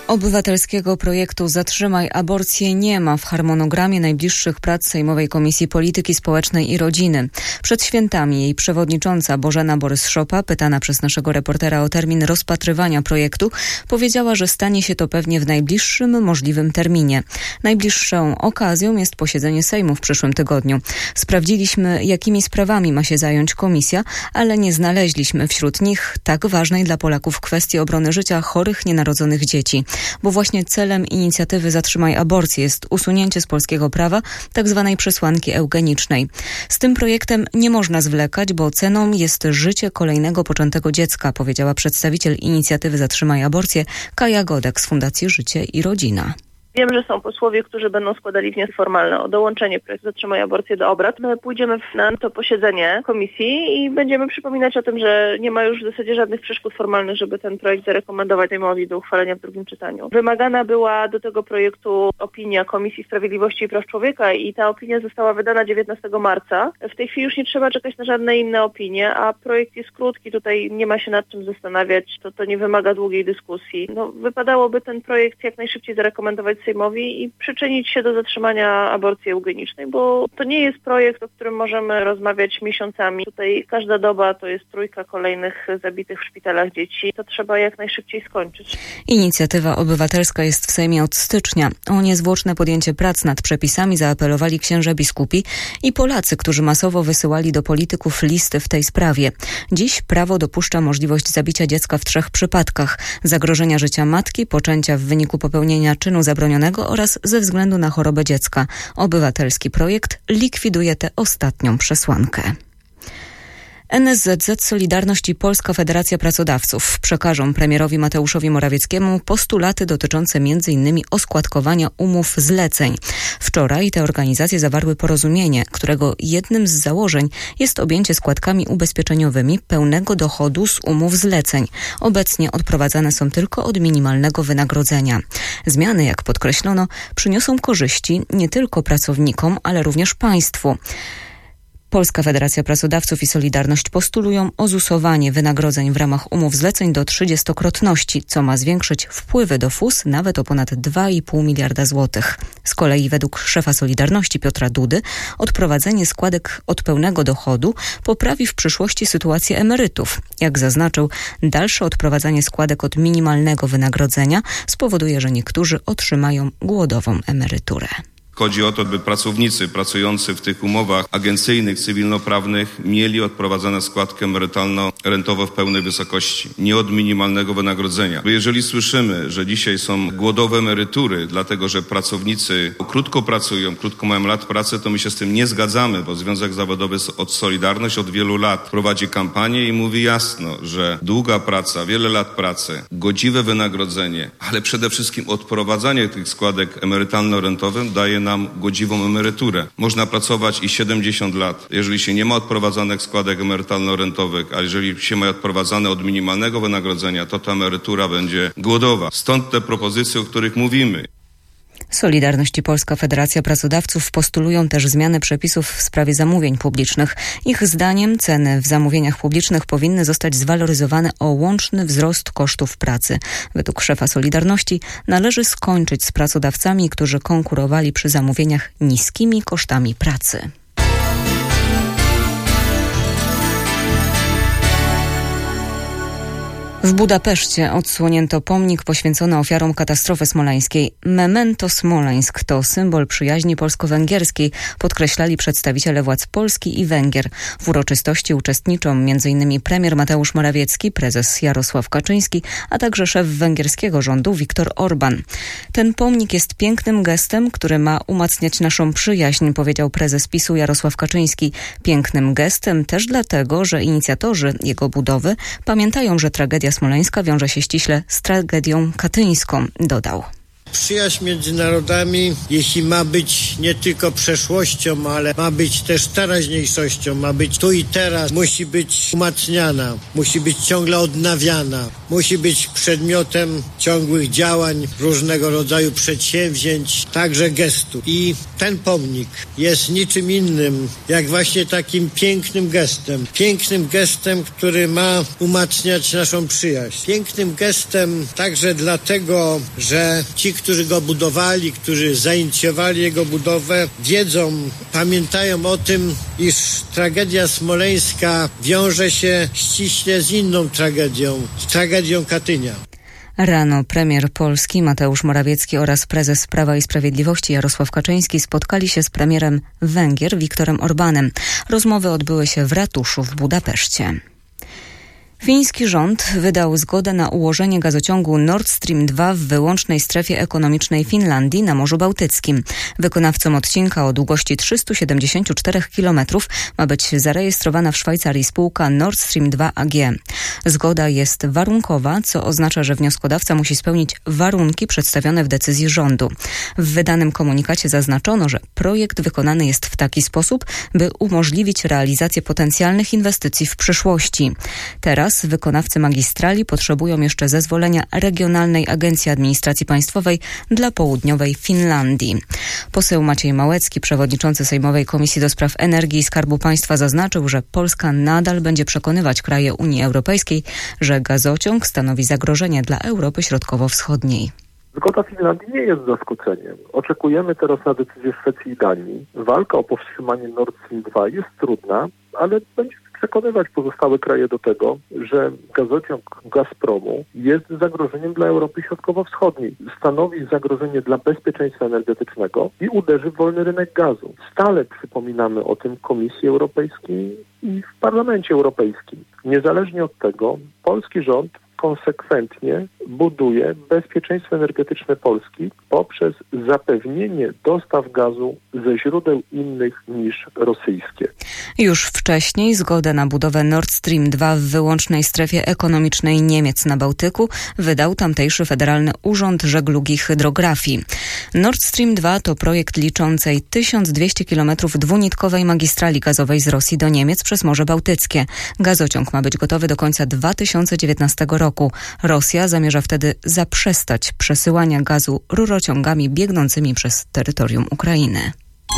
Obywatelskiego projektu Zatrzymaj aborcję nie ma w harmonogramie najbliższych prac Sejmowej Komisji Polityki Społecznej i Rodziny. Przed świętami jej przewodnicząca Bożena Borys-Szopa, pytana przez naszego reportera o termin rozpatrywania projektu, powiedziała, że stanie się to pewnie w najbliższym możliwym terminie. Najbliższą okazją jest posiedzenie Sejmu w przyszłym tygodniu. Sprawdziliśmy, jakimi sprawami ma się zająć komisja, ale nie znaleźliśmy wśród nich tak ważnej dla Polaków kwestii obrony życia chorych nienarodzonych dzieci. Bo właśnie celem inicjatywy Zatrzymaj aborcję jest usunięcie z polskiego prawa tzw. przesłanki eugenicznej. Z tym projektem nie można zwlekać, bo ceną jest życie kolejnego poczętego dziecka, powiedziała przedstawiciel inicjatywy Zatrzymaj aborcję Kaja Godek z Fundacji Życie i Rodzina. Wiem, że są posłowie, którzy będą składali wnioski formalne o dołączenie projektu Zatrzymaj aborcję do obrad. My pójdziemy na to posiedzenie komisji i będziemy przypominać o tym, że nie ma już w zasadzie żadnych przeszkód formalnych, żeby ten projekt zarekomendować Sejmowi do uchwalenia w drugim czytaniu. Wymagana była do tego projektu opinia Komisji Sprawiedliwości i Praw Człowieka i ta opinia została wydana 19 marca. W tej chwili już nie trzeba czekać na żadne inne opinie, a projekt jest krótki, tutaj nie ma się nad czym zastanawiać, to nie wymaga długiej dyskusji. Wypadałoby ten projekt jak najszybciej zarekomendować Sejmowi i przyczynić się do zatrzymania aborcji eugenicznej, bo to nie jest projekt, o którym możemy rozmawiać miesiącami. Tutaj każda doba to jest 3 kolejnych zabitych w szpitalach dzieci. To trzeba jak najszybciej skończyć. Inicjatywa obywatelska jest w Sejmie od stycznia. O niezwłoczne podjęcie prac nad przepisami zaapelowali księża biskupi i Polacy, którzy masowo wysyłali do polityków listy w tej sprawie. Dziś prawo dopuszcza możliwość zabicia dziecka w 3 przypadkach: zagrożenia życia matki, poczęcia w wyniku popełnienia czynu zabronionego oraz ze względu na chorobę dziecka. Obywatelski projekt likwiduje tę ostatnią przesłankę. NSZZ Solidarność i Polska Federacja Pracodawców przekażą premierowi Mateuszowi Morawieckiemu postulaty dotyczące m.in. oskładkowania umów zleceń. Wczoraj te organizacje zawarły porozumienie, którego jednym z założeń jest objęcie składkami ubezpieczeniowymi pełnego dochodu z umów zleceń. Obecnie odprowadzane są tylko od minimalnego wynagrodzenia. Zmiany, jak podkreślono, przyniosą korzyści nie tylko pracownikom, ale również państwu. Polska Federacja Pracodawców i Solidarność postulują ozusowanie wynagrodzeń w ramach umów zleceń do 30-krotności, co ma zwiększyć wpływy do FUS nawet o ponad 2,5 miliarda złotych. Z kolei według szefa Solidarności Piotra Dudy odprowadzenie składek od pełnego dochodu poprawi w przyszłości sytuację emerytów. Jak zaznaczył, dalsze odprowadzanie składek od minimalnego wynagrodzenia spowoduje, że niektórzy otrzymają głodową emeryturę. Chodzi o to, by pracownicy pracujący w tych umowach agencyjnych, cywilnoprawnych mieli odprowadzane składki emerytalno-rentowe w pełnej wysokości, nie od minimalnego wynagrodzenia. Bo jeżeli słyszymy, że dzisiaj są głodowe emerytury, dlatego że pracownicy krótko pracują, krótko mają lat pracy, to my się z tym nie zgadzamy, bo Związek Zawodowy od Solidarność od wielu lat prowadzi kampanię i mówi jasno, że długa praca, wiele lat pracy, godziwe wynagrodzenie, ale przede wszystkim odprowadzanie tych składek emerytalno-rentowych daje nam godziwą emeryturę. Można pracować i 70 lat. Jeżeli się nie ma odprowadzanych składek emerytalno-rentowych, a jeżeli się ma odprowadzane od minimalnego wynagrodzenia, to ta emerytura będzie głodowa. Stąd te propozycje, o których mówimy. Solidarność i Polska Federacja Pracodawców postulują też zmiany przepisów w sprawie zamówień publicznych. Ich zdaniem ceny w zamówieniach publicznych powinny zostać zwaloryzowane o łączny wzrost kosztów pracy. Według szefa Solidarności należy skończyć z pracodawcami, którzy konkurowali przy zamówieniach niskimi kosztami pracy. W Budapeszcie odsłonięto pomnik poświęcony ofiarom katastrofy smoleńskiej. Memento Smoleńsk to symbol przyjaźni polsko-węgierskiej, podkreślali przedstawiciele władz Polski i Węgier. W uroczystości uczestniczą m.in. premier Mateusz Morawiecki, prezes Jarosław Kaczyński, a także szef węgierskiego rządu Viktor Orbán. Ten pomnik jest pięknym gestem, który ma umacniać naszą przyjaźń, powiedział prezes PiS-u Jarosław Kaczyński. Pięknym gestem też dlatego, że inicjatorzy jego budowy pamiętają, że tragedia smoleńska wiąże się ściśle z tragedią katyńską, dodał. Przyjaźń między narodami, jeśli ma być nie tylko przeszłością, ale ma być też teraźniejszością, ma być tu i teraz, musi być umacniana, musi być ciągle odnawiana, musi być przedmiotem ciągłych działań, różnego rodzaju przedsięwzięć, także gestu. I ten pomnik jest niczym innym, jak właśnie takim pięknym gestem, który ma umacniać naszą przyjaźń. Pięknym gestem także dlatego, że ci, którzy go budowali, którzy zainicjowali jego budowę, wiedzą, pamiętają o tym, iż tragedia smoleńska wiąże się ściśle z inną tragedią, z tragedią Katynia. Rano premier Polski Mateusz Morawiecki oraz prezes Prawa i Sprawiedliwości Jarosław Kaczyński spotkali się z premierem Węgier Viktorem Orbánem. Rozmowy odbyły się w ratuszu w Budapeszcie. Fiński rząd wydał zgodę na ułożenie gazociągu Nord Stream 2 w wyłącznej strefie ekonomicznej Finlandii na Morzu Bałtyckim. Wykonawcą odcinka o długości 374 km ma być zarejestrowana w Szwajcarii spółka Nord Stream 2 AG. Zgoda jest warunkowa, co oznacza, że wnioskodawca musi spełnić warunki przedstawione w decyzji rządu. W wydanym komunikacie zaznaczono, że projekt wykonany jest w taki sposób, by umożliwić realizację potencjalnych inwestycji w przyszłości. Teraz wykonawcy magistrali potrzebują jeszcze zezwolenia Regionalnej Agencji Administracji Państwowej dla południowej Finlandii. Poseł Maciej Małecki, przewodniczący Sejmowej Komisji do Spraw Energii i Skarbu Państwa, zaznaczył, że Polska nadal będzie przekonywać kraje Unii Europejskiej, że gazociąg stanowi zagrożenie dla Europy Środkowo-Wschodniej. Zgoda Finlandii nie jest zaskoczeniem. Oczekujemy teraz na decyzję Szwecji i Danii. Walka o powstrzymanie Nord Stream 2 jest trudna, ale będzie przekonywać pozostałe kraje do tego, że gazociąg Gazpromu jest zagrożeniem dla Europy Środkowo-Wschodniej. Stanowi zagrożenie dla bezpieczeństwa energetycznego i uderzy w wolny rynek gazu. Stale przypominamy o tym Komisji Europejskiej i w Parlamencie Europejskim. Niezależnie od tego, polski rząd konsekwentnie buduje bezpieczeństwo energetyczne Polski poprzez zapewnienie dostaw gazu ze źródeł innych niż rosyjskie. Już wcześniej zgodę na budowę Nord Stream 2 w wyłącznej strefie ekonomicznej Niemiec na Bałtyku wydał tamtejszy Federalny Urząd Żeglugi i Hydrografii. Nord Stream 2 to projekt liczącej 1200 km dwunitkowej magistrali gazowej z Rosji do Niemiec przez Morze Bałtyckie. Gazociąg ma być gotowy do końca 2019 roku. Rosja zamierza wtedy zaprzestać przesyłania gazu rurociągami biegnącymi przez terytorium Ukrainy.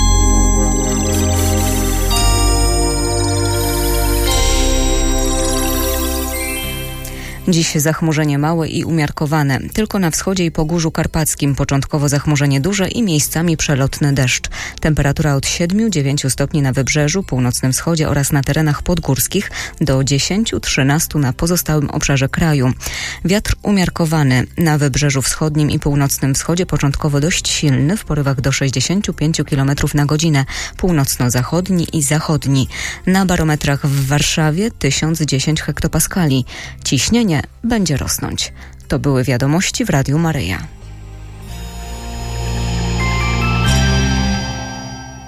Dziś zachmurzenie małe i umiarkowane. Tylko na wschodzie i Pogórzu Karpackim początkowo zachmurzenie duże i miejscami przelotny deszcz. Temperatura od 7-9 stopni na wybrzeżu, północnym wschodzie oraz na terenach podgórskich do 10-13 na pozostałym obszarze kraju. Wiatr umiarkowany na wybrzeżu wschodnim i północnym wschodzie początkowo dość silny w porywach do 65 km na godzinę. Północno-zachodni i zachodni. Na barometrach w Warszawie 1010 hektopaskali. Ciśnienie będzie rosnąć. To były wiadomości w Radiu Maryja.